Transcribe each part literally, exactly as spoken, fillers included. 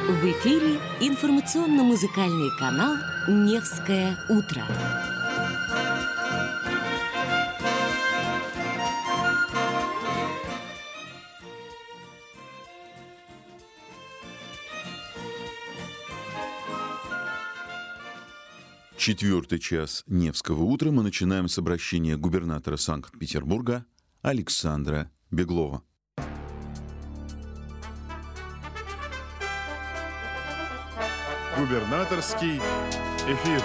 В эфире информационно-музыкальный канал «Невское утро». Четвертый час Невского утра мы начинаем с обращения губернатора Санкт-Петербурга Александра Беглова. Губернаторский эфир.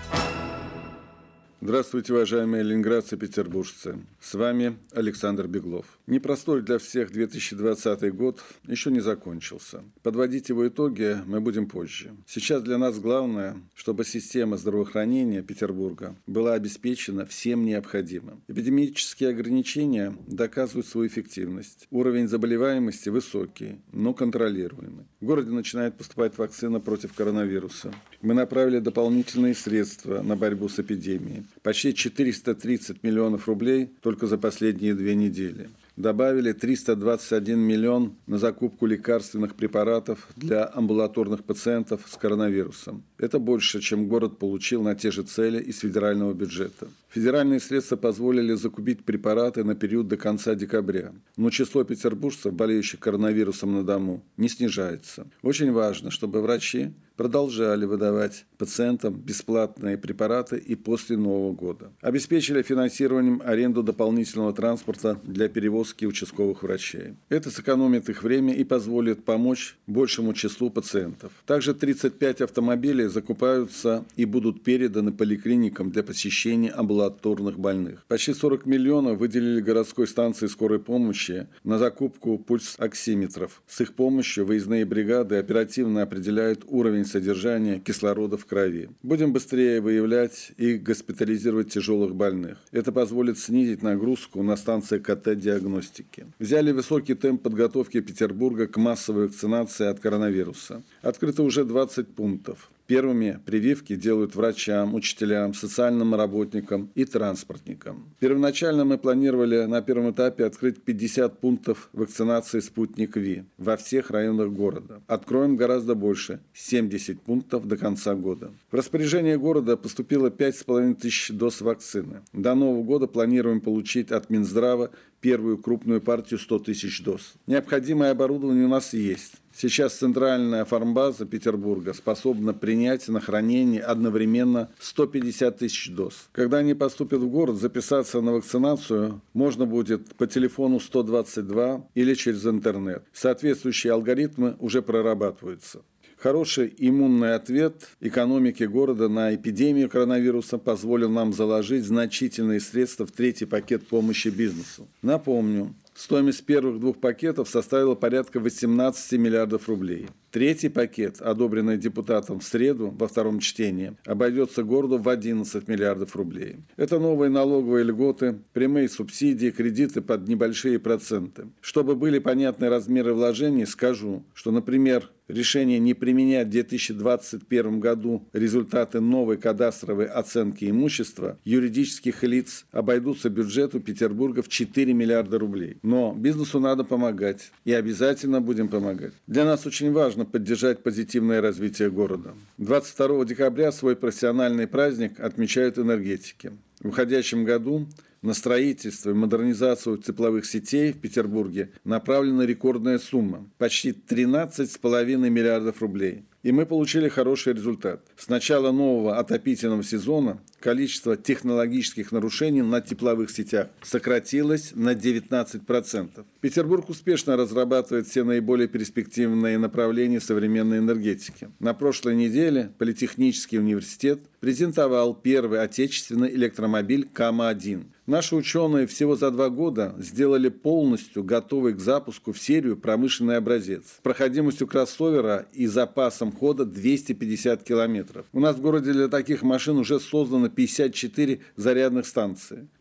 Здравствуйте, уважаемые ленинградцы и петербуржцы. С вами Александр Беглов. Непростой для всех две тысячи двадцатый год еще не закончился. Подводить его итоги мы будем позже. Сейчас для нас главное, чтобы система здравоохранения Петербурга была обеспечена всем необходимым. Эпидемические ограничения доказывают свою эффективность. Уровень заболеваемости высокий, но контролируемый. В городе начинает поступать вакцина против коронавируса. Мы направили дополнительные средства на борьбу с эпидемией. Почти четыреста тридцать миллионов рублей только за последние две недели. Добавили триста двадцать один миллион на закупку лекарственных препаратов для амбулаторных пациентов с коронавирусом. Это больше, чем город получил на те же цели из федерального бюджета. Федеральные средства позволили закупить препараты на период до конца декабря. Но число петербуржцев, болеющих коронавирусом на дому, не снижается. Очень важно, чтобы врачи продолжали выдавать пациентам бесплатные препараты и после Нового года. Обеспечили финансированием аренду дополнительного транспорта для перевозки участковых врачей. Это сэкономит их время и позволит помочь большему числу пациентов. Также тридцать пять автомобилей закупаются и будут переданы поликлиникам для посещения амбулаторных больных. Почти сорок миллионов выделили городской станции скорой помощи на закупку пульсоксиметров. С их помощью выездные бригады оперативно определяют уровень содержания кислорода в крови. Будем быстрее выявлять и госпитализировать тяжелых больных. Это позволит снизить нагрузку на станции ка тэ-диагностики. Взяли высокий темп подготовки Петербурга к массовой вакцинации от коронавируса. Открыто уже двадцать пунктов. Первыми прививки делают врачам, учителям, социальным работникам и транспортникам. Первоначально мы планировали на первом этапе открыть пятьдесят пунктов вакцинации «Спутник Ви» во всех районах города. Откроем гораздо больше – семьдесят пунктов до конца года. В распоряжение города поступило пять с половиной тысяч доз вакцины. До Нового года планируем получить от Минздрава первую крупную партию сто тысяч доз. Необходимое оборудование у нас есть. Сейчас центральная фармбаза Петербурга способна принять на хранение одновременно сто пятьдесят тысяч доз. Когда они поступят в город, записаться на вакцинацию можно будет по телефону сто двадцать два или через интернет. Соответствующие алгоритмы уже прорабатываются. Хороший иммунный ответ экономики города на эпидемию коронавируса позволил нам заложить значительные средства в третий пакет помощи бизнесу. Напомню, стоимость первых двух пакетов составила порядка восемнадцать миллиардов рублей. Третий пакет, одобренный депутатом в среду во втором чтении, обойдется городу в одиннадцать миллиардов рублей. Это новые налоговые льготы, прямые субсидии, кредиты под небольшие проценты. Чтобы были понятны размеры вложений, скажу, что, например, решение не применять в две тысячи двадцать первом году результаты новой кадастровой оценки имущества юридических лиц обойдутся бюджету Петербурга в четыре миллиарда рублей. Но бизнесу надо помогать, и обязательно будем помогать. Для нас очень важно поддержать позитивное развитие города. двадцать второго декабря свой профессиональный праздник отмечают энергетики. В уходящем году на строительство и модернизацию тепловых сетей в Петербурге направлена рекордная сумма – почти тринадцать с половиной миллиардов рублей. И мы получили хороший результат. С начала нового отопительного сезона количество технологических нарушений на тепловых сетях сократилось на девятнадцать процентов. Петербург успешно разрабатывает все наиболее перспективные направления современной энергетики. На прошлой неделе Политехнический университет презентовал первый отечественный электромобиль Кама один. Наши ученые всего за два года сделали полностью готовый к запуску в серию промышленный образец с проходимостью кроссовера и запасом хода двести пятьдесят километров. У нас в городе для таких машин уже создано пятьдесят четыре зарядных станции.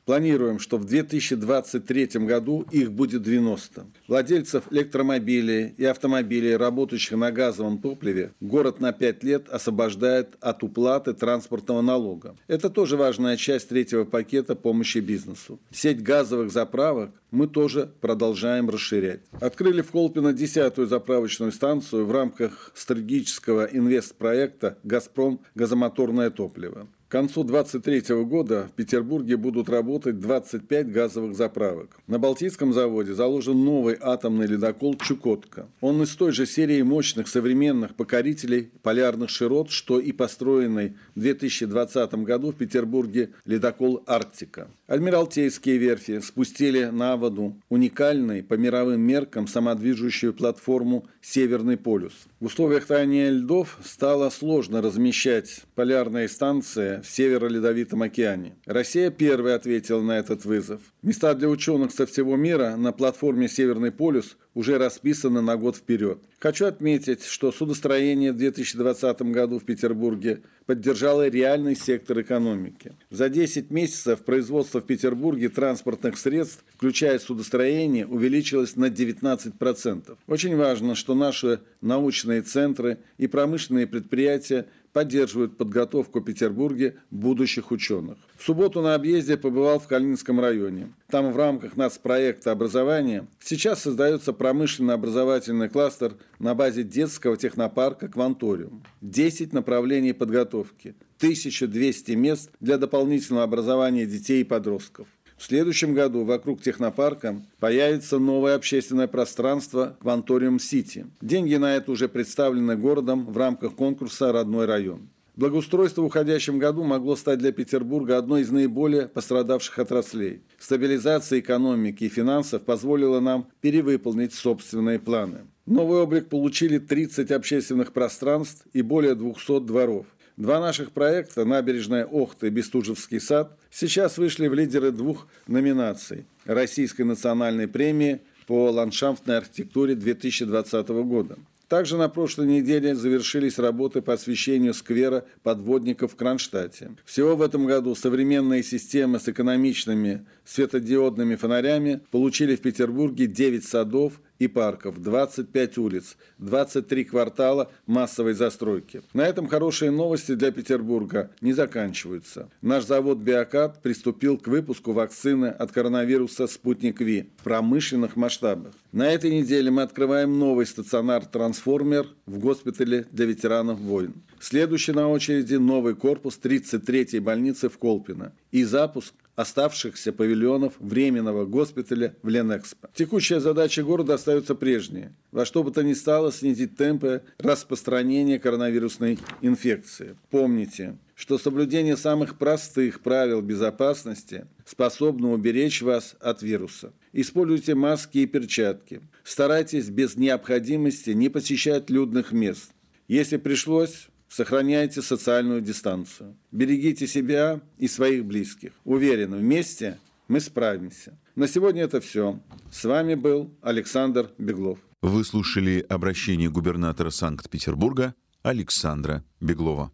Планируем, что в две тысячи двадцать третьем году их будет девяносто. Владельцев электромобилей и автомобилей, работающих на газовом топливе, город на пять лет освобождает от уплаты транспортного налога. Это тоже важная часть третьего пакета помощи бизнесу. Сеть газовых заправок мы тоже продолжаем расширять. Открыли в Колпино десятую заправочную станцию в рамках стратегического инвестпроекта «Газпром. Газомоторное топливо». К концу две тысячи двадцать третьего года в Петербурге будут работать двадцать пять газовых заправок. На Балтийском заводе заложен новый атомный ледокол «Чукотка». Он из той же серии мощных современных покорителей полярных широт, что и построенный в две тысячи двадцатом году в Петербурге ледокол «Арктика». Адмиралтейские верфи спустили на воду уникальный по мировым меркам самодвижущую платформу «Северный полюс». В условиях таяния льдов стало сложно размещать полярные станции в Северо-Ледовитом океане. Россия первой ответила на этот вызов. Места для ученых со всего мира на платформе «Северный полюс» уже расписаны на год вперед. Хочу отметить, что судостроение в две тысячи двадцатом году в Петербурге поддержало реальный сектор экономики. За десять месяцев производство в Петербурге транспортных средств, включая судостроение, увеличилось на девятнадцать процентов. Очень важно, что наши научные центры и промышленные предприятия поддерживают подготовку в Петербурге будущих ученых. В субботу на объезде побывал в Калининском районе. Там в рамках нацпроекта образования сейчас создается промышленно-образовательный кластер на базе детского технопарка «Кванториум». десять направлений подготовки, тысяча двести мест для дополнительного образования детей и подростков. В следующем году вокруг технопарка появится новое общественное пространство «Кванториум-Сити». Деньги на это уже представлены городом в рамках конкурса «Родной район». Благоустройство в уходящем году могло стать для Петербурга одной из наиболее пострадавших отраслей. Стабилизация экономики и финансов позволила нам перевыполнить собственные планы. Новый облик получили тридцать общественных пространств и более двухсот дворов. Два наших проекта «Набережная Охты» и «Бестужевский сад» сейчас вышли в лидеры двух номинаций Российской национальной премии по ландшафтной архитектуре две тысячи двадцатого года. Также на прошлой неделе завершились работы по освещению сквера подводников в Кронштадте. Всего в этом году современные системы с экономичными светодиодными фонарями получили в Петербурге девять садов и парков, двадцать пять улиц, двадцать три квартала массовой застройки. На этом хорошие новости для Петербурга не заканчиваются. Наш завод «Биокат» приступил к выпуску вакцины от коронавируса «Спутник Ви» в промышленных масштабах. На этой неделе мы открываем новый стационар-трансформер в госпитале для ветеранов войн. Следующий на очереди новый корпус тридцать третьей больницы в Колпино и запуск оставшихся павильонов временного госпиталя в Ленэкспо. Текущая задача города остается прежней. Во что бы то ни стало снизить темпы распространения коронавирусной инфекции. Помните, что соблюдение самых простых правил безопасности способно уберечь вас от вируса. Используйте маски и перчатки. Старайтесь без необходимости не посещать людных мест. Если пришлось, сохраняйте социальную дистанцию. Берегите себя и своих близких. Уверен, вместе мы справимся. На сегодня это все. С вами был Александр Беглов. Вы слушали обращение губернатора Санкт-Петербурга Александра Беглова.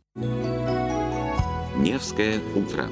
Невское утро.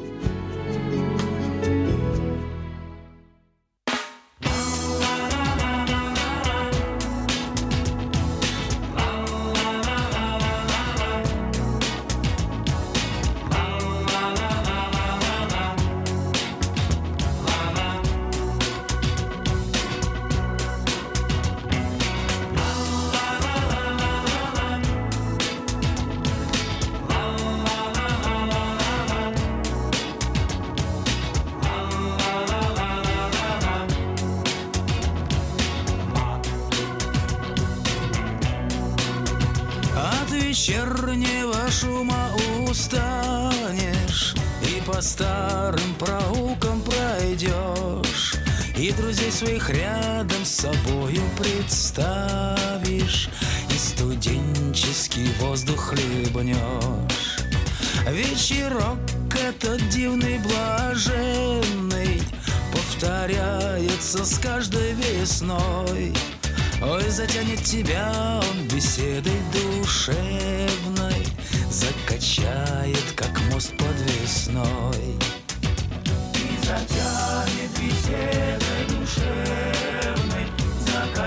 Вечернего шума устанешь и по старым проулкам пройдешь, и друзей своих рядом с собою представишь, и студенческий воздух хлебнешь. Вечерок этот дивный, блаженный повторяется с каждой весной. Ой, затянет тебя он беседой душевной, закачает, как мост подвесной. И затянет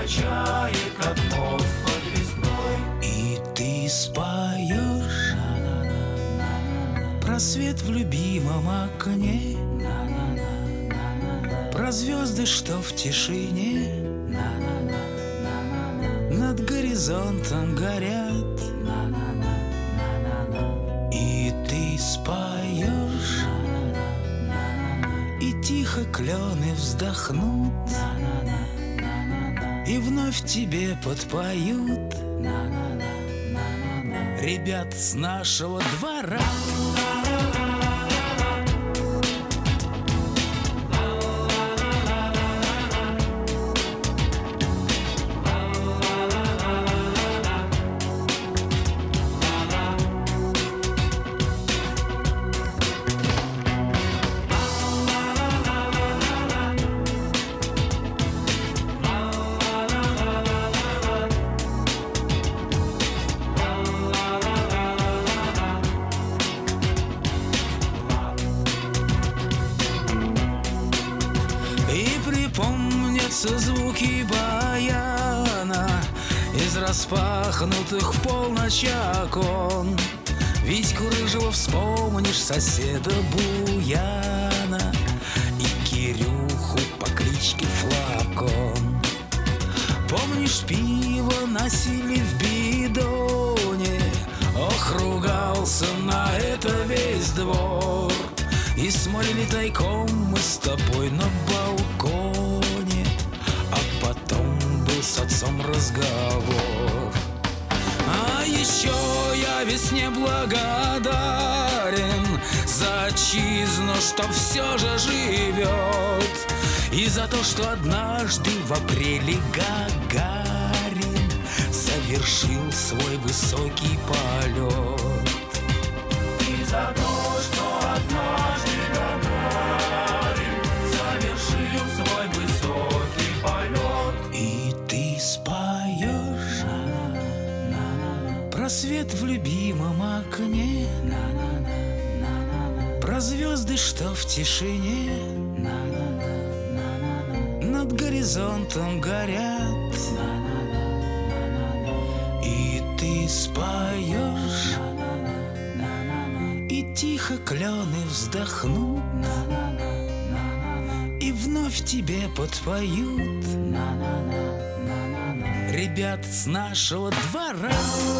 качает, как мост подвесной. И ты споешь про свет в любимом окне, про звезды, что в тишине над горизонтом горят. И ты споешь, и тихо клены вздохнут, и вновь тебе подпоют ребят с нашего двора. Звуки баяна из распахнутых в полночь окон. Витьку рыжего вспомнишь, соседа Буяна и Кирюху по кличке Флакон. Помнишь, пиво носили в бидоне? Ох, ругался на это весь двор. И смолили тайком мы с тобой на балконе, а потом был с отцом разговор. А еще я весне благодарен за отчизну, что все же живет, и за то, что однажды в апреле Гагарин совершил свой высокий полет. И за то, что однажды Гагарин совершил свой высокий полет. И ты споешь про свет в любимом окне, про звезды, что в тишине над горизонтом горят. И ты споешь, и тихо клены вздохнут, и вновь тебе подпоют ребят с нашего двора.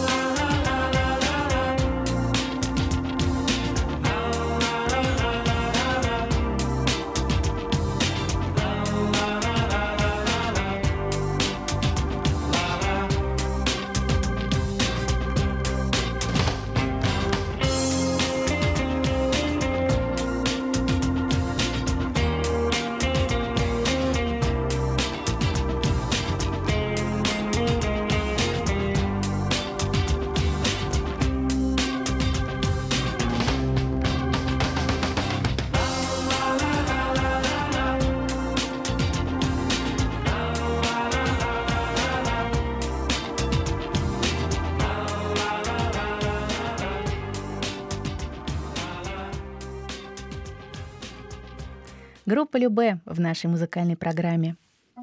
Группа Любэ в нашей музыкальной программе.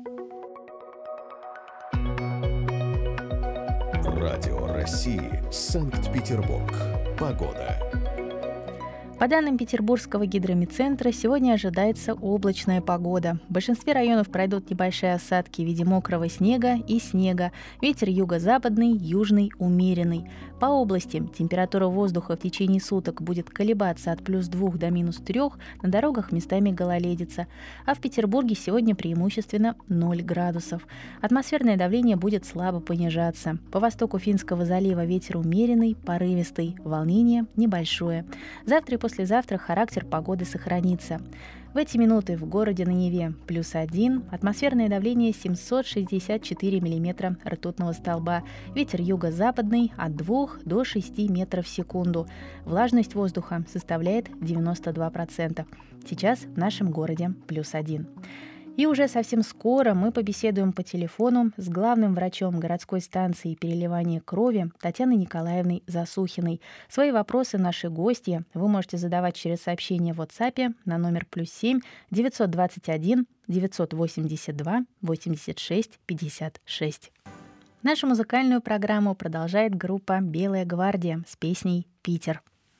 Радио России, Санкт-Петербург. Погода. По данным Петербургского гидромедцентра, сегодня ожидается облачная погода. В большинстве районов пройдут небольшие осадки в виде мокрого снега и снега. Ветер юго-западный, южный, умеренный. По области температура воздуха в течение суток будет колебаться от плюс двух до минус трех, на дорогах местами гололедица. А в Петербурге сегодня преимущественно ноль градусов. Атмосферное давление будет слабо понижаться. По востоку Финского залива ветер умеренный, порывистый, волнение небольшое. Завтра и послезавтра характер погоды сохранится. В эти минуты в городе на Неве плюс один, атмосферное давление семьсот шестьдесят четыре миллиметра ртутного столба, ветер юго-западный от двух до шести метров в секунду. Влажность воздуха составляет девяносто два процента. Сейчас в нашем городе плюс один. И уже совсем скоро мы побеседуем по телефону с главным врачом городской станции переливания крови Татьяной Николаевной Засухиной. Свои вопросы наши гости вы можете задавать через сообщение в WhatsApp на номер плюс семь девятьсот двадцать один девятьсот восемьдесят два восемьдесят шесть пятьдесят шесть. Нашу музыкальную программу продолжает группа «Белая гвардия» с песней «Питер».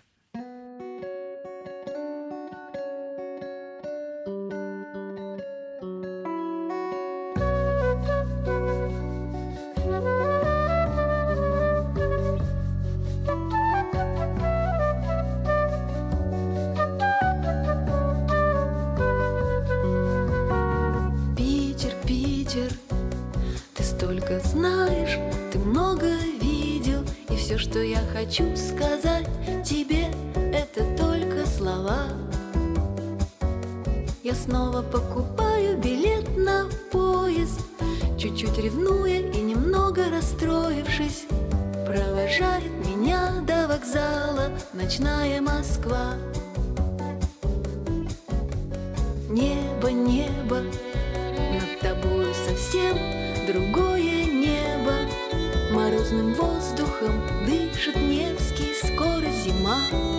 Что я хочу сказать тебе, это только слова. Я снова покупаю билет на поезд, чуть-чуть ревнуя и немного расстроившись. Провожает меня до вокзала ночная Москва. Небо, небо, над тобою совсем другое небо. Морозным воздухом дышит Невский, скоро зима.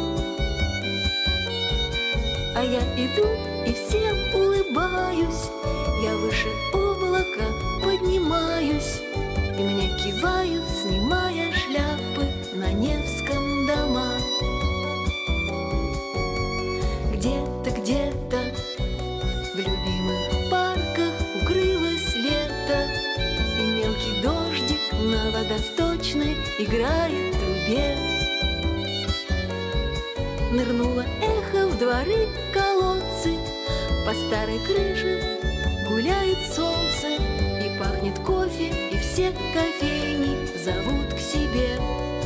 А я иду и всем улыбаюсь, я выше облака поднимаюсь, и мне кивают, снимая шляпы на Невском дома. Где-то, где-то в любимых парках укрылось лето, и мелкий дождик на водосточной играет в трубе. Нырнуло эхо в дворы, колодцы, по старой крыше гуляет солнце, и пахнет кофе, и все кофейни зовут к себе.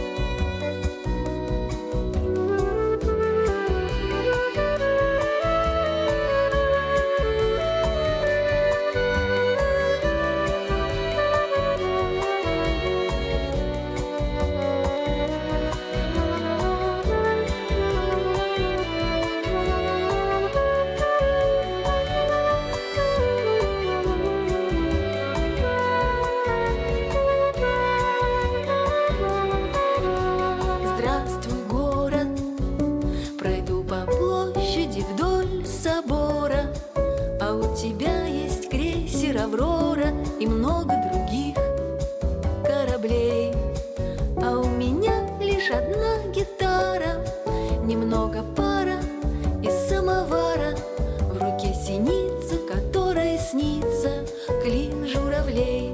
Аврора и много других кораблей, а у меня лишь одна гитара, немного пара из самовара, в руке синица, которой снится клин журавлей.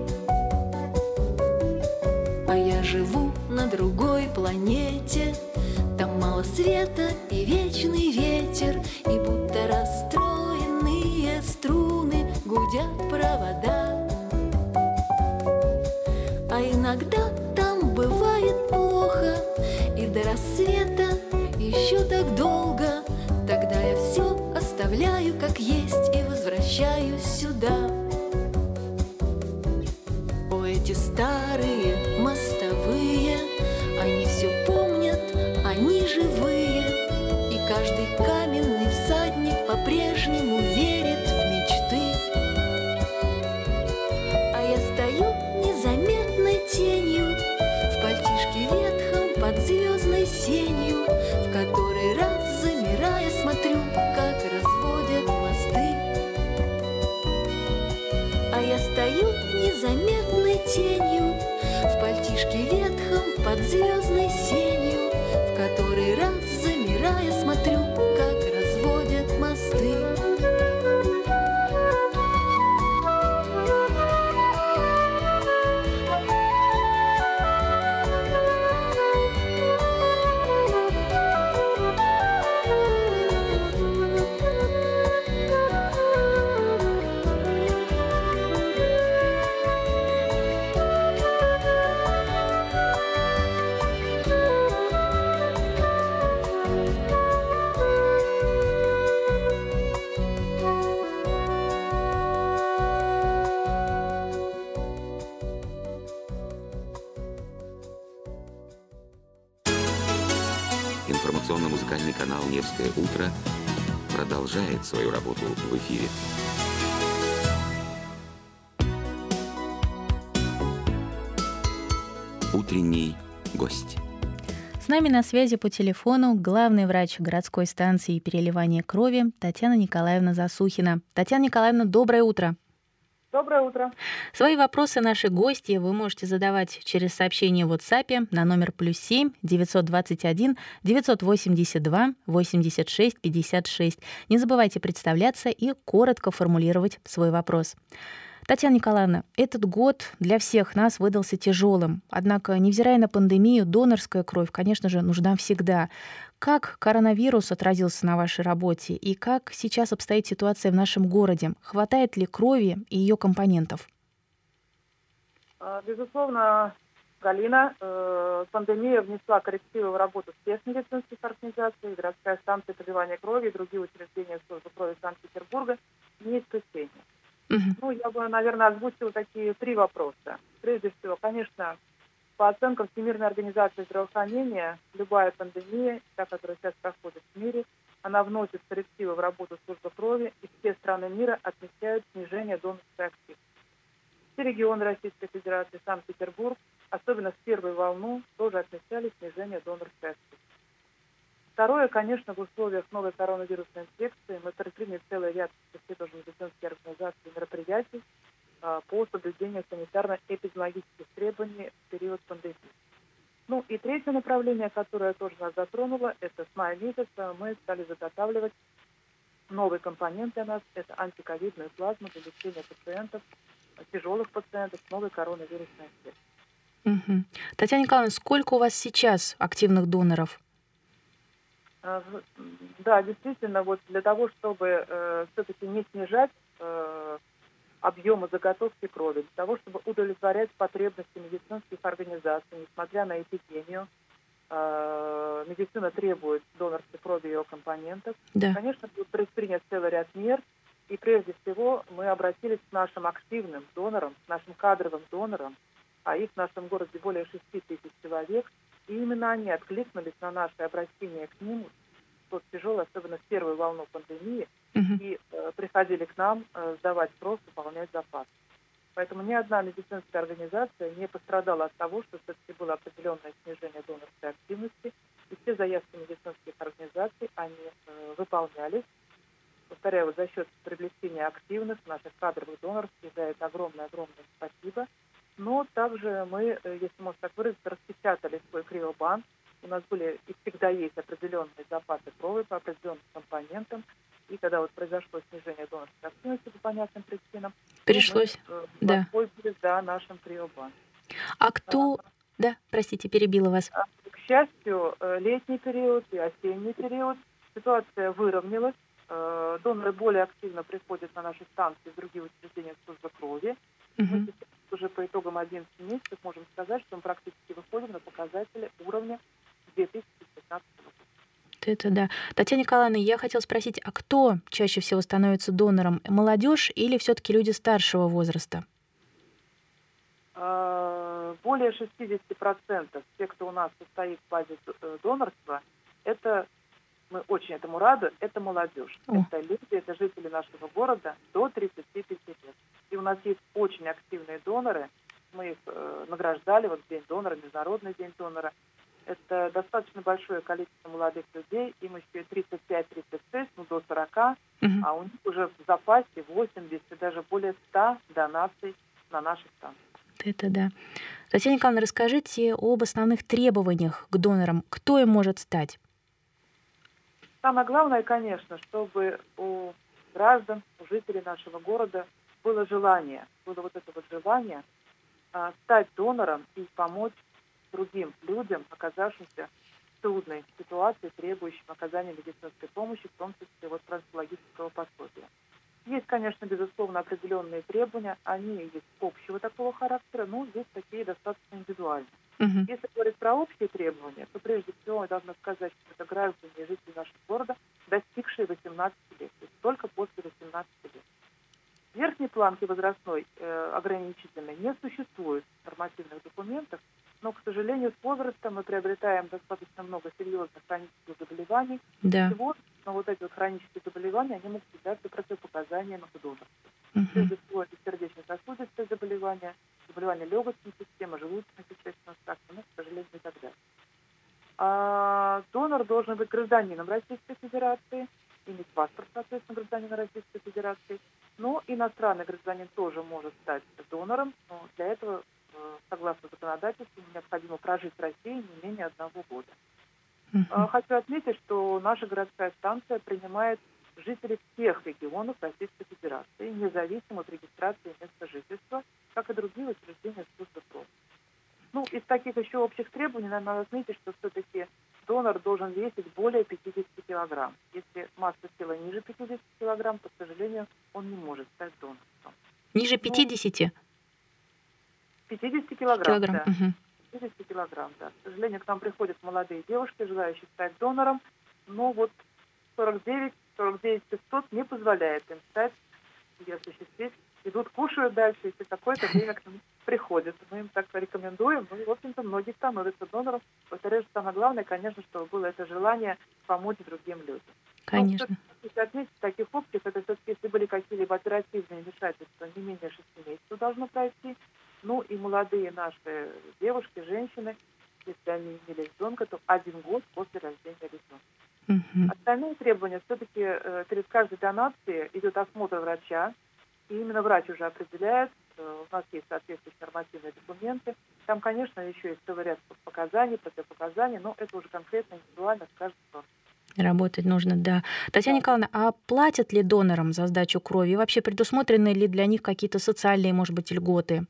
А я живу на другой планете, там мало света и вечный ветер, и будто расстроенные струны гудят провода. А иногда там бывает плохо, и до рассвета еще так долго. Тогда я все оставляю как есть и возвращаюсь сюда. О, эти старые мостовые, они все помнят, они живые, и каждый каменный всадник по-прежнему верит в мечты. А я стою незаметной тенью в пальтишке ветхом под звездной сенью, в который раз замирая смотрю, как разводят мосты. А я стою незаметной тенью в пальтишке ветхом под звездной сенью, в который раз замирая смотрю, как разводят мосты. Информационно-музыкальный канал «Невское утро» продолжает свою работу в эфире. утренний гость. С нами на связи по телефону главный врач городской станции переливания крови Татьяна Николаевна Засухина. Татьяна Николаевна, доброе утро. Доброе утро. Свои вопросы наши гости вы можете задавать через сообщение в WhatsApp на номер плюс семь девятьсот двадцать один девятьсот восемьдесят два восемьдесят шесть пятьдесят шесть. Не забывайте представляться и коротко формулировать свой вопрос. Татьяна Николаевна, этот год для всех нас выдался тяжелым. Однако, невзирая на пандемию, донорская кровь, конечно же, нужна всегда. Как коронавирус отразился на вашей работе и как сейчас обстоит ситуация в нашем городе? Хватает ли крови и ее компонентов? Безусловно, Галина, пандемия внесла коррективы в работу всех медицинских организаций, городская станция переливания крови и другие учреждения службы крови Санкт-Петербурга не исключение. Угу. Ну, я бы, наверное, озвучила такие три вопроса. Прежде всего, конечно, по оценкам Всемирной организации здравоохранения, любая пандемия, та, которая сейчас проходит в мире, она вносит коррективы в работу службы крови, и все страны мира отмечают снижение донорской активности. Все регионы Российской Федерации, Санкт-Петербург, особенно в первую волну, тоже отмечали снижение донорской активности. Второе, конечно, в условиях новой коронавирусной инфекции мы предприняли целый ряд медицинских организаций и мероприятий по соблюдению санитарно-эпидемиологических требований в период пандемии. Ну и третье направление, которое тоже нас затронуло, это с мая месяца мы стали заготавливать новый компонент для нас, это антиковидную плазму для лечения пациентов, тяжелых пациентов с новой коронавирусной инфекцией. Угу. Татьяна Николаевна, сколько у вас сейчас активных доноров? Да, действительно, вот для того, чтобы э, все-таки не снижать э, объемы заготовки крови, для того, чтобы удовлетворять потребности медицинских организаций, несмотря на эпидемию, э, медицина требует донорской крови и ее компонентов. Да. Конечно, будет предпринят целый ряд мер, и прежде всего мы обратились к нашим активным донорам, к нашим кадровым донорам, а их в нашем городе более шести тысяч человек. И именно они откликнулись на наше обращение к ним в тот тяжелый, особенно в первую волну пандемии, uh-huh. и э, приходили к нам э, сдавать кровь, выполнять запас. Поэтому ни одна медицинская организация не пострадала от того, что все-таки было определенное снижение донорской активности, и все заявки медицинских организаций, они э, выполнялись. Повторяю, вот за счет привлечения активных наших кадровых доноров, и за это огромное-огромное спасибо. Но также мы, если можно так выразиться, распечатали свой криобанк. У нас были и всегда есть определенные запасы крови по определенным компонентам. И когда вот произошло снижение донорской активности по понятным причинам, пришлось мы да. воспользовались да, нашим криобанком. А кто... А, да, простите, перебила вас. К счастью, летний период и осенний период ситуация выровнялась. Доноры более активно приходят на наши станции в другие учреждения службы крови. Угу. Мы уже по итогам одиннадцати месяцев можем сказать, что мы практически выходим на показатели уровня две тысячи пятнадцатого года. Это да. Татьяна Николаевна, я хотела спросить, а кто чаще всего становится донором? Молодежь или все-таки люди старшего возраста? Более шестьдесят процентов тех, кто у нас состоит в базе донорства, это, мы очень этому рады, это молодежь. О. Это люди, это жители нашего города до тридцати пяти лет. И у нас есть очень активные доноры. Мы их э, награждали, вот День донора, Международный день донора. Это достаточно большое количество молодых людей. Им еще тридцать пять тридцать шесть, ну до сорока. Угу. А у них уже в запасе восемьдесят, даже более ста донаций на нашей станции. Это да. Татьяна Николаевна, расскажите об основных требованиях к донорам. Кто им может стать? Самое главное, конечно, чтобы у граждан, у жителей нашего города было желание, было вот это вот желание а, стать донором и помочь другим людям, оказавшимся в трудной ситуации, требующим оказания медицинской помощи, в том числе вот трансплантологического пособия. Есть, конечно, безусловно, определенные требования, они есть общего такого характера, но есть такие достаточно индивидуальные. Uh-huh. Если говорить про общие требования, то прежде всего я должна сказать, что это граждане и жители нашего города, достигшие восемнадцати лет, то есть только после восемнадцати лет. Верхней планки возрастной э, ограничительной не существует в нормативных документах, но, к сожалению, с возрастом мы приобретаем достаточно много серьезных хронических заболеваний. Да. Всего, но вот эти вот хронические заболевания, они могут являться противопоказаниями к донорству. Uh-huh. Прежде всего, это сердечно-сосудистые заболевания, заболевания легочной системы, желудочно-кишечного тракта, ну, к сожалению, и так далее. А донор должен быть гражданином Российской Федерации, иметь паспорт, соответственно, гражданина Российской Федерации. Но иностранный гражданин тоже может стать донором, но для этого, согласно законодательству, необходимо прожить в России не менее одного года. Uh-huh. Хочу отметить, что наша городская станция принимает жителей всех регионов Российской Федерации, независимо от регистрации места жительства, как и другие учреждения службы ПРО. Ну, из таких еще общих требований надо отметить, что все-таки донор должен весить более пятидесяти килограмм. Если масса тела ниже пятидесяти килограмм, то, к сожалению, он не может стать донором. Ниже пятидесяти? пятидесяти килограмм, килограмм. да. Угу. пятидесяти килограмм, да. К сожалению, к нам приходят молодые девушки, желающие стать донором, но вот сорок девять сорок девять пятьсот не позволяет им стать и осуществить. Идут, кушают дальше, если какое-то время к ним приходят. Мы им так рекомендуем. Ну, в общем-то, многие становятся донором. Повторяю, что самое главное, конечно, чтобы было это желание помочь другим людям. Конечно. Но, если отметить таких общих, это все-таки, если были какие-либо оперативные вмешательства, не менее шести месяцев должно пройти. Ну и молодые наши девушки, женщины, если они имели ребенка, то один год после рождения ребенка. Угу. Остальные требования все-таки э, перед каждой донацией идет осмотр врача, и именно врач уже определяет, э, у нас есть соответствующие нормативные документы. Там, конечно, еще есть целый ряд показаний, противопоказаний, но это уже конкретно индивидуально с каждым донором. Работать нужно, да. Татьяна Николаевна, а платят ли донорам за сдачу крови? И вообще предусмотрены ли для них какие-то социальные, может быть, льготы?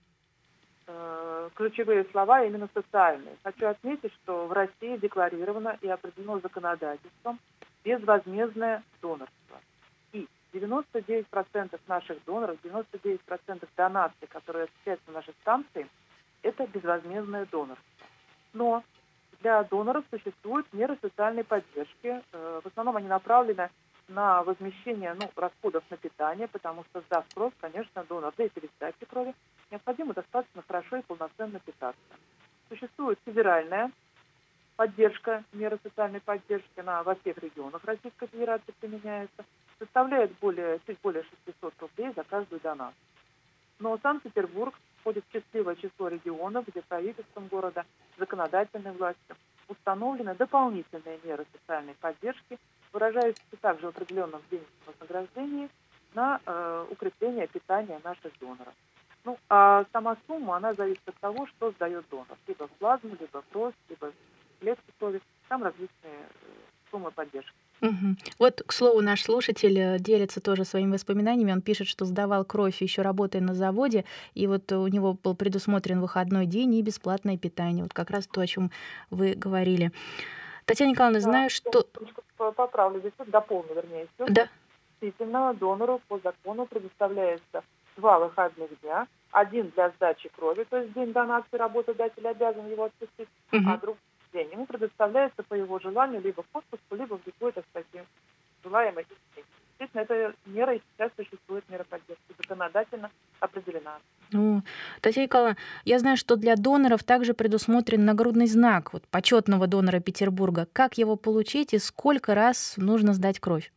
Ключевые слова именно социальные. Хочу отметить, что в России декларировано и определено законодательством безвозмездное донорство. И девяносто девять процентов наших доноров, девяносто девять процентов донаций, которые осуществляются на нашей станции, это безвозмездное донорство. Но для доноров существуют меры социальной поддержки. В основном они направлены на возмещение ну, расходов на питание, потому что, сдав кровь, конечно, донор, да и при сдаче крови, необходимо достаточно хорошо и полноценно питаться. Существует федеральная поддержка, меры социальной поддержки, она во всех регионах Российской Федерации применяется, составляет более, чуть более шестисот рублей за каждую донацию. Но Санкт-Петербург входит в счастливое число регионов, где правительством города, законодательной властью установлены дополнительные меры социальной поддержки, выражающиеся также в определенном денежном вознаграждении на э, укрепление питания наших доноров. Ну, а сама сумма, она зависит от того, что сдает донор. Либо в плазму, либо в кровь, либо в клетку крови. Там различные э, суммы поддержки. Угу. Вот, к слову, наш слушатель делится тоже своими воспоминаниями. Он пишет, что сдавал кровь еще работая на заводе, и вот у него был предусмотрен выходной день и бесплатное питание. Вот как раз то, о чем вы говорили. Татьяна Николаевна, да, знаю, что... Поправлю, здесь дополню, вернее. Все. Да. Действительно, донору по закону предоставляется два выходных дня. Один для сдачи крови, то есть день донации работодатель обязан его отпустить, угу. а другой день ему предоставляется по его желанию либо в отпуску, либо в любой, так сказать, желаемый день. Действительно, эта мера и сейчас существует, мера поддержки, законодательно определена. Ну, Татьяна Николаевна, я знаю, что для доноров также предусмотрен нагрудный знак вот, почетного донора Петербурга. Как его получить и сколько раз нужно сдать кровь?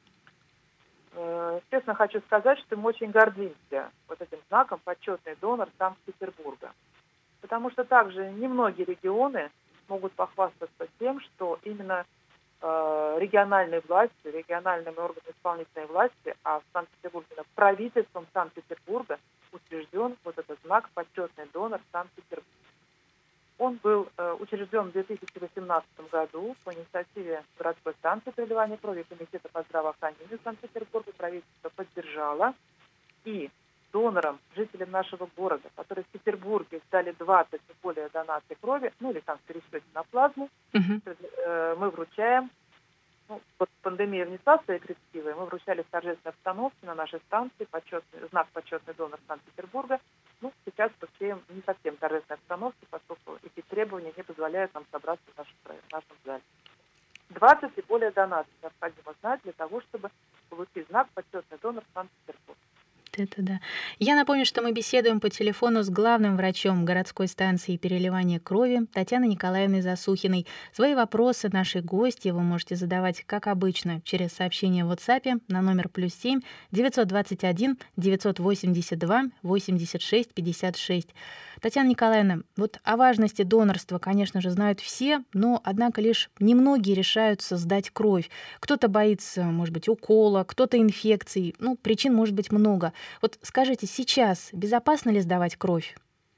Честно хочу сказать, что мы очень гордимся вот этим знаком «Почетный донор Санкт-Петербурга». Потому что также немногие регионы могут похвастаться тем, что именно э, региональные власти, региональные органы исполнительной власти, а в Санкт-Петербурге правительством Санкт-Петербурга учрежден вот этот знак «Почетный донор Санкт-Петербурга». Он был э, учрежден в две тысячи восемнадцатом году по инициативе городской станции переливания крови Комитета по здравоохранению Санкт-Петербурга. Правительство поддержало. И донорам, жителям нашего города, которые в Петербурге сдали двадцать и более донаций крови, ну или там в пересчете на плазму, uh-huh. э, мы вручаем, ну, вот пандемия внесла свои коррективы, мы вручали в торжественной обстановке на нашей станции почетный, знак «Почетный донор Санкт-Петербурга». Ну, сейчас вручаем не совсем торжественной обстановке, поскольку эти требования не позволяют нам собраться в нашем, в нашем зале. двадцать и более донаций необходимо знать для того, чтобы получить знак «Почетный донор Санкт-Петербург». это да. Я напомню, что мы беседуем по телефону с главным врачом городской станции переливания крови Татьяной Николаевной Засухиной. Свои вопросы нашей гости вы можете задавать, как обычно, через сообщение в WhatsApp на номер плюс семь девятьсот двадцать один девятьсот восемьдесят два восемьдесят шесть пятьдесят шесть. Татьяна Николаевна, вот о важности донорства, конечно же, знают все, но, однако, лишь немногие решаются сдать кровь. Кто-то боится, может быть, укола, кто-то инфекций. Ну, причин может быть много. Вот скажите, сейчас безопасно ли сдавать кровь?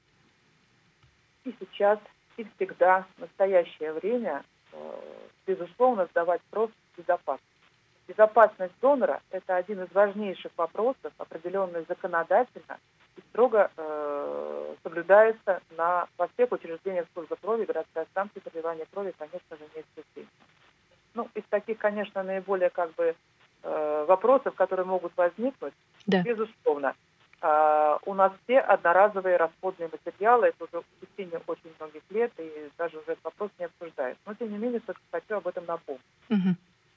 И сейчас, и всегда, в настоящее время, безусловно, сдавать кровь безопасно. Безопасность донора – это один из важнейших вопросов, определенный законодательно и строго э, соблюдается на, во всех учреждениях службы крови, городская станция переливания крови, конечно же, не исключение. Ну, из таких, конечно, наиболее как бы э, вопросов, которые могут возникнуть, да. Безусловно, э, у нас все одноразовые расходные материалы, это уже в течение очень многих лет, и даже уже этот вопрос не обсуждается. Но, тем не менее, все-таки хочу об этом напомнить. Угу.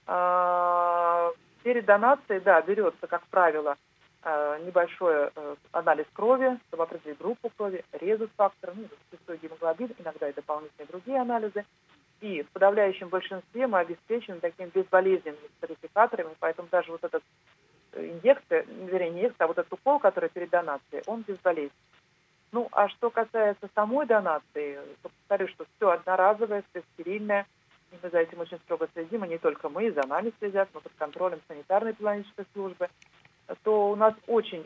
Э, перед донацией, да, берется, как правило, э, небольшой э, анализ крови, чтобы определить группу крови, резус-фактор, ну, чистый гемоглобин, иногда и дополнительные другие анализы. И в подавляющем большинстве мы обеспечены такими безболезненными тарификаторами, поэтому даже вот эта инъекция, вернее, не инъекция, а вот этот укол, который перед донацией, он безболезненный. Ну, а что касается самой донации, то повторю, что все одноразовое, все стерильное, и мы за этим очень строго следим, и не только мы, и за нами следят, мы под контролем санитарной эпидемиологической службы, то у нас очень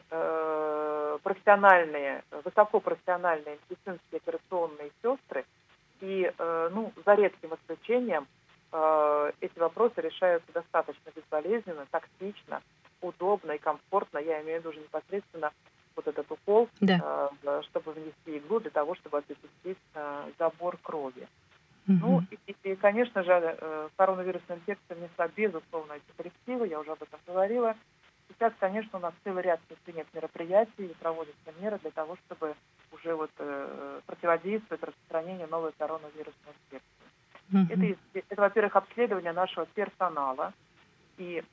э, профессиональные, высокопрофессиональные медицинские операционные сестры, и, э, ну, за редким исключением, э, эти вопросы решаются достаточно безболезненно, тактично, удобно и комфортно. Я имею в виду уже непосредственно вот этот укол, да. э, чтобы внести иглу для того, чтобы осуществить э, забор крови. Угу. Ну, и, и, конечно же, э, коронавирусная инфекция внесла, безусловно, эти коррективы, я уже об этом говорила. Сейчас, конечно, у нас целый ряд принят мероприятий и проводятся меры для того, чтобы уже вот э, противодействовать распространению новой коронавирусной инфекции. Mm-hmm. Это, это, во-первых, обследование нашего персонала. И,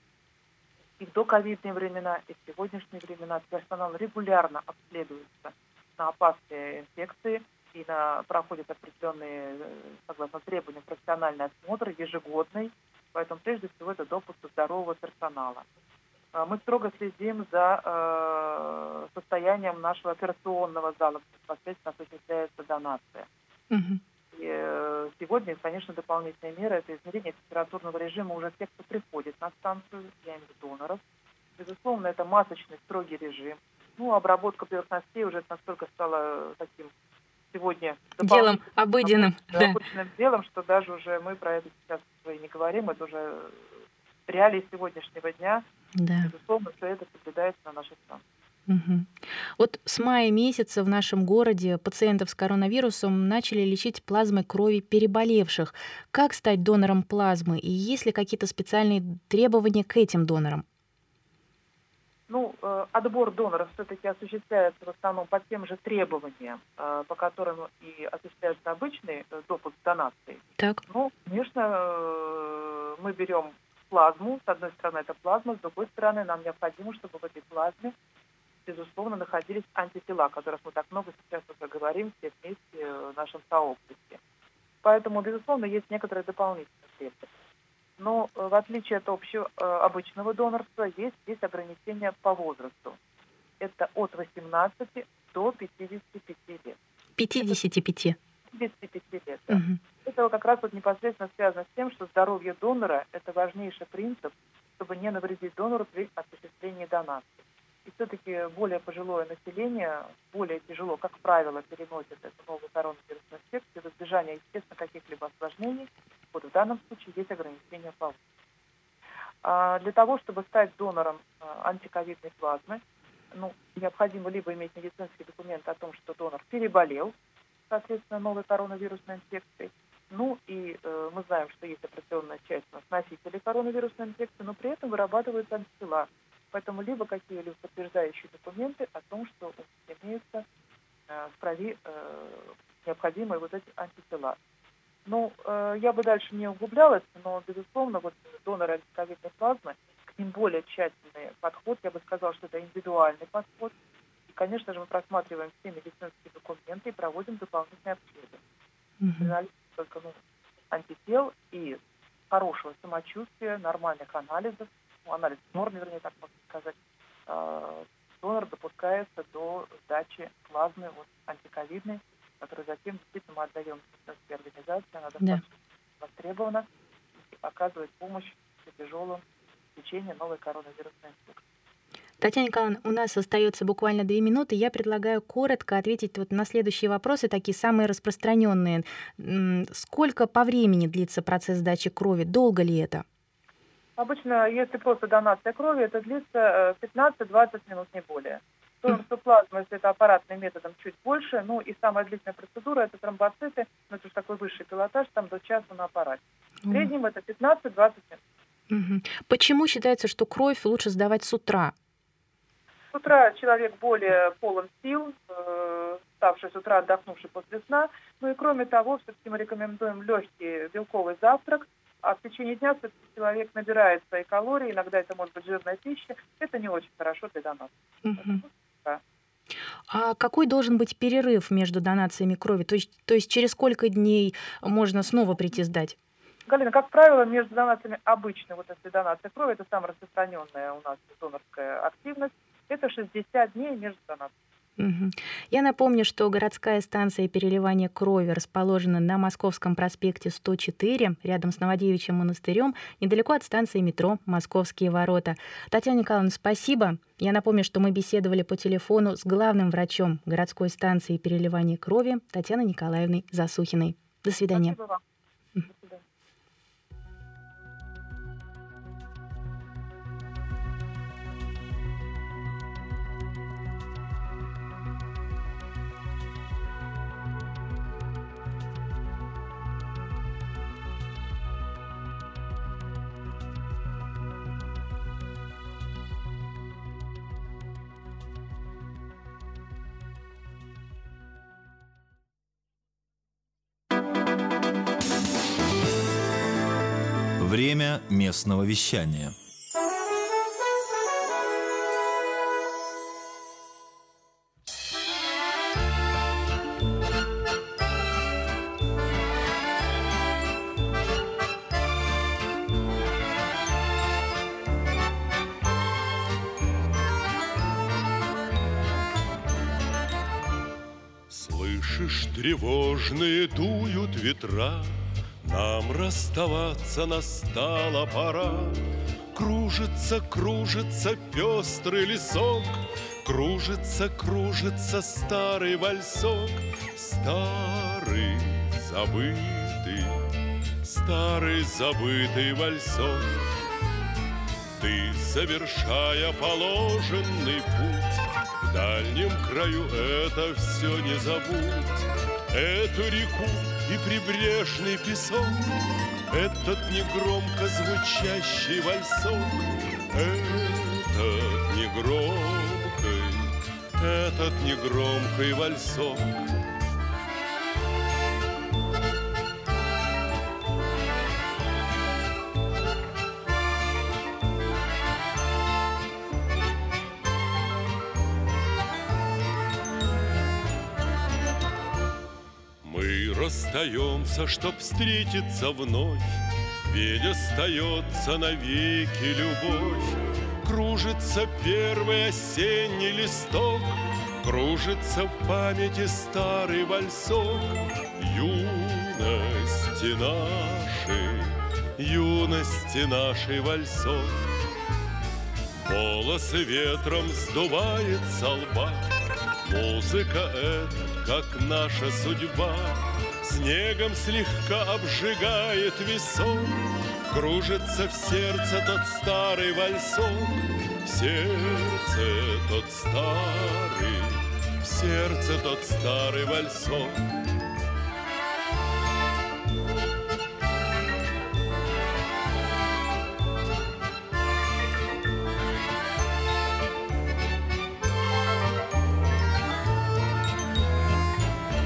и в доковидные времена, и в сегодняшние времена персонал регулярно обследуется на опасные инфекции и на, проходит определенные, согласно требованиям, профессиональный осмотр ежегодный. Поэтому, прежде всего, это допуск здорового персонала. Мы строго следим за э, состоянием нашего операционного зала, где непосредственно осуществляется донация. Uh-huh. И, э, сегодня, конечно, дополнительные меры – это измерение температурного режима уже тех, кто приходит на станцию, я имею в виду доноров. Безусловно, это масочный строгий режим. Ну, обработка поверхностей уже настолько стала таким сегодня делом обыденным, да. обыденным делом, что даже уже мы про это сейчас и не говорим, это уже реалии сегодняшнего дня. Да. Безусловно, все это соблюдается на нашей станции. Угу. Вот с мая месяца в нашем городе пациентов с коронавирусом начали лечить плазмой крови переболевших. Как стать донором плазмы? И есть ли какие-то специальные требования к этим донорам? Ну, э, отбор доноров все-таки осуществляется в основном по тем же требованиям, э, по которым и осуществляется обычный э, допуск донации. Так. Ну, конечно, э, мы берем плазму. С одной стороны, это плазма, с другой стороны, нам необходимо, чтобы в этой плазме, безусловно, находились антитела, о которых мы так много сейчас уже говорим все вместе в нашем сообществе. Поэтому, безусловно, есть некоторые дополнительные требования. Но в отличие от общего обычного донорства, есть, есть ограничения по возрасту. Это от восемнадцати до пятидесяти пяти лет. пятидесяти пяти? пятидесяти пяти лет, да. Угу. Это как раз вот непосредственно связано с тем, что здоровье донора – это важнейший принцип, чтобы не навредить донору при осуществлении донации. И все-таки более пожилое население более тяжело, как правило, переносит эту новую коронавирусную инфекцию в избежание, естественно, каких-либо осложнений. Вот в данном случае есть ограничения по возрасту. А для того, чтобы стать донором антиковидной плазмы, ну, необходимо либо иметь медицинский документ о том, что донор переболел, соответственно, новой коронавирусной инфекцией. Ну и э, мы знаем, что есть определенная часть у нас носителей коронавирусной инфекции, но при этом вырабатываются антитела. Поэтому либо какие-либо подтверждающие документы о том, что имеются э, в крови э, необходимые вот эти антитела. Ну, э, я бы дальше не углублялась, но, безусловно, вот доноры антиковидной плазмы, к ним более тщательный подход. Я бы сказала, что это индивидуальный подход. И, конечно же, мы просматриваем все медицинские документы и проводим дополнительные обследования. Mm-hmm. Только ну, антител и хорошего самочувствия, нормальных анализов, ну, анализ норм, вернее, так можно сказать, э, донор допускается до сдачи плазмы вот, антиковидной, которую затем действительно мы отдаем медицинской организации, она достаточно да. востребована и оказывает помощь при тяжелом течении новой коронавирусной инфекции. Татьяна Николаевна, у нас остается буквально две минуты. Я предлагаю коротко ответить вот на следующие вопросы, такие самые распространенные. Сколько по времени длится процесс сдачи крови? Долго ли это? Обычно, если просто донация крови, это длится пятнадцать-двадцать минут, не более. Донорство плазмы, если это аппаратным методом, чуть больше. Ну и самая длительная процедура – это тромбоциты. Ну, это же такой высший пилотаж, там до часа на аппарате. В среднем это пятнадцать-двадцать минут. Почему считается, что кровь лучше сдавать с утра? С утра человек более полон сил, э, ставший с утра, отдохнувший после сна. Ну и кроме того, все-таки мы рекомендуем легкий белковый завтрак, а в течение дня все-таки человек набирает свои калории, иногда это может быть жирная пища. Это не очень хорошо для донации. Угу. Да. А какой должен быть перерыв между донациями крови? То есть, то есть через сколько дней можно снова прийти сдать? Галина, как правило, между донациями обычно, вот если донация крови, это самая распространенная у нас донорская активность, это шестьдесят дней между донациями. Угу. Я напомню, что городская станция переливания крови расположена на Московском проспекте сто четыре, рядом с Новодевичьим монастырем, недалеко от станции метро «Московские ворота». Татьяна Николаевна, спасибо. Я напомню, что мы беседовали по телефону с главным врачом городской станции переливания крови Татьяной Николаевной Засухиной. До свидания. Спасибо вам. До свидания. Время местного вещания. Слышишь, тревожные дуют ветра, нам расставаться настала пора. Кружится, кружится пестрый лесок, кружится, кружится старый вальсок. Старый, забытый, старый, забытый вальсок. Ты, завершая положенный путь, в дальнем краю это все не забудь. Эту реку и прибрежный песок, этот негромко звучащий вальсок, этот негромкий, этот негромкий вальсок. Расстаемся, чтоб встретиться вновь, ведь остается навеки любовь. Кружится первый осенний листок, кружится в памяти старый вальсок. Юности нашей, юности нашей вальсок. Волосы ветром сдувает со лба, музыка эта, как наша судьба. Снегом слегка обжигает висок, кружится в сердце тот старый вальсок. В сердце тот старый, в сердце тот старый вальсок.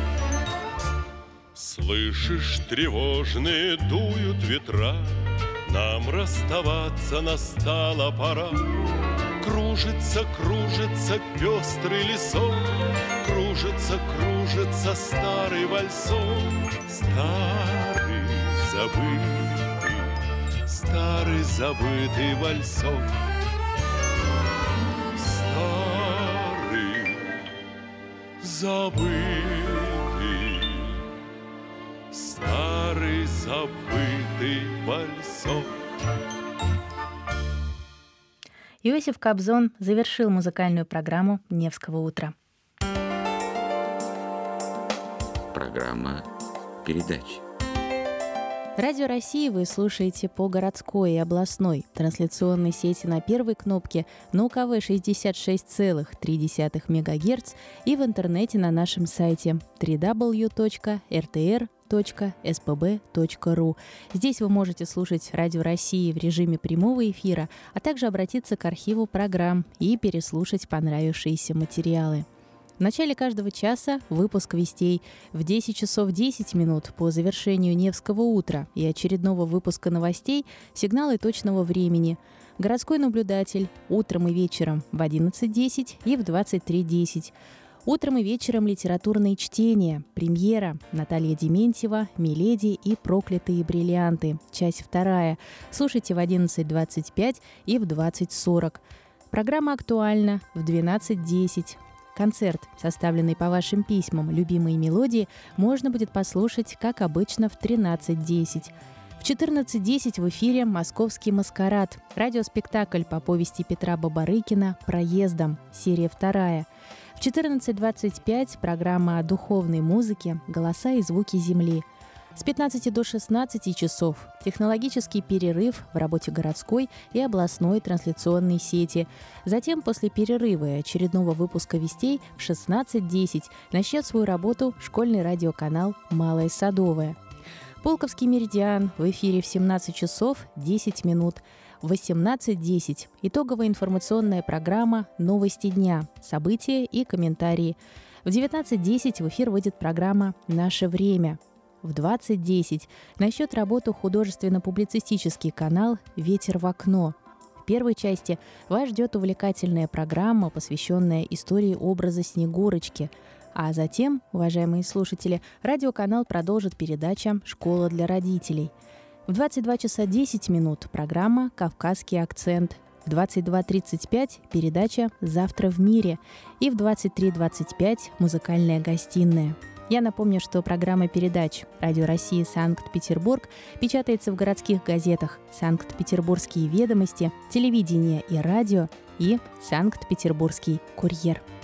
Слышишь, тревожные дуют ветра, нам расставаться настала пора. Кружится, кружится пестрый лесок, кружится, кружится старый вальсон. Старый забытый, старый забытый вальсон. Старый забытый, старый забытый вальсон. Иосиф Кобзон завершил музыкальную программу «Невского утра». Программа передач. Радио России вы слушаете по городской и областной трансляционной сети на первой кнопке на УКВ шестьдесят шесть целых три десятых мегагерц и в интернете на нашем сайте дабл ю дабл ю дабл ю точка эр тэ эр точка эс пэ бэ точка ру. Здесь вы можете слушать Радио России в режиме прямого эфира, а также обратиться к архиву программ и переслушать понравившиеся материалы. В начале каждого часа выпуск вестей, в десять часов десять минут по завершению Невского утра и очередного выпуска новостей сигналы точного времени. Городской наблюдатель утром и вечером в одиннадцать десять и в двадцать три десять. Утром и вечером литературные чтения, премьера, Наталья Дементьева, «Миледи» и «Проклятые бриллианты», часть вторая. Слушайте в одиннадцать двадцать пять и в двадцать сорок. Программа «Актуальна» в двенадцать десять. Концерт, составленный по вашим письмам «Любимые мелодии», можно будет послушать, как обычно, в тринадцать десять. В четырнадцать десять в эфире «Московский маскарад», радиоспектакль по повести Петра Бабарыкина «Проездом», серия вторая. В четырнадцать двадцать пять программа о духовной музыке «Голоса и звуки земли». С пятнадцати до шестнадцати часов технологический перерыв в работе городской и областной трансляционной сети. Затем, после перерыва и очередного выпуска вестей, в шестнадцать десять начнет свою работу школьный радиоканал «Малое Садовое». Пулковский меридиан в эфире в семнадцать часов десять минут. В восемнадцать десять итоговая информационная программа «Новости дня», события и комментарии. В девятнадцать десять в эфир выйдет программа «Наше время». В двадцать десять начнет работу художественно-публицистический канал «Ветер в окно». В первой части вас ждет увлекательная программа, посвященная истории образа Снегурочки. А затем, уважаемые слушатели, радиоканал продолжит передача «Школа для родителей». В двадцать два часа десять минут программа «Кавказский акцент». В двадцать два тридцать пять передача «Завтра в мире». И в двадцать три двадцать пять музыкальная гостиная. Я напомню, что программа передач «Радио России Санкт-Петербург» печатается в городских газетах «Санкт-Петербургские ведомости», «Телевидение и радио» и «Санкт-Петербургский курьер».